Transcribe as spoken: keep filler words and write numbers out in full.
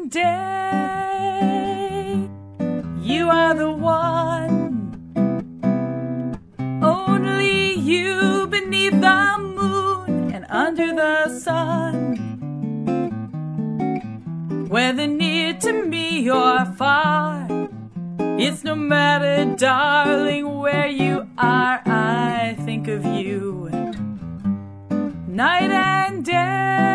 and day. You are the one, only you beneath the moon and under the sun. Whether near to me or far, it's no matter, darling, where you are, I think of you night and day.